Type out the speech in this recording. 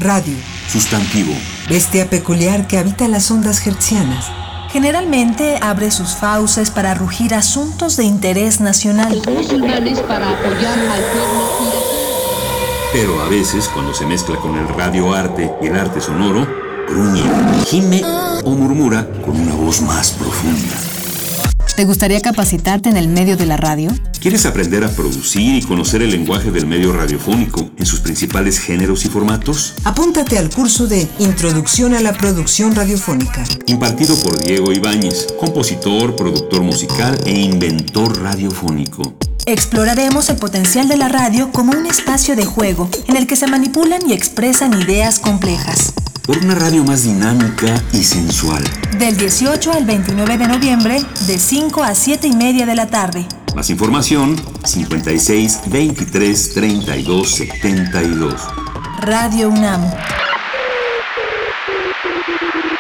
Radio. Sustantivo. Bestia peculiar que habita las ondas hertzianas. Generalmente abre sus fauces para rugir asuntos de interés nacional. Los musulmanes para apoyar al pueblo. Pero a veces, cuando se mezcla con el radioarte y el arte sonoro, gruñe, gime o murmura con una voz más profunda. ¿Te gustaría capacitarte en el medio de la radio? ¿Quieres aprender a producir y conocer el lenguaje del medio radiofónico en sus principales géneros y formatos? Apúntate al curso de Introducción a la Producción Radiofónica, impartido por Diego Ibáñez, compositor, productor musical e inventor radiofónico. Exploraremos el potencial de la radio como un espacio de juego en el que se manipulan y expresan ideas complejas. Por una radio más dinámica y sensual. Del 18 al 29 de noviembre, de 5 a 7:30 de la tarde. Más información, 56 23 32 72. Radio UNAM.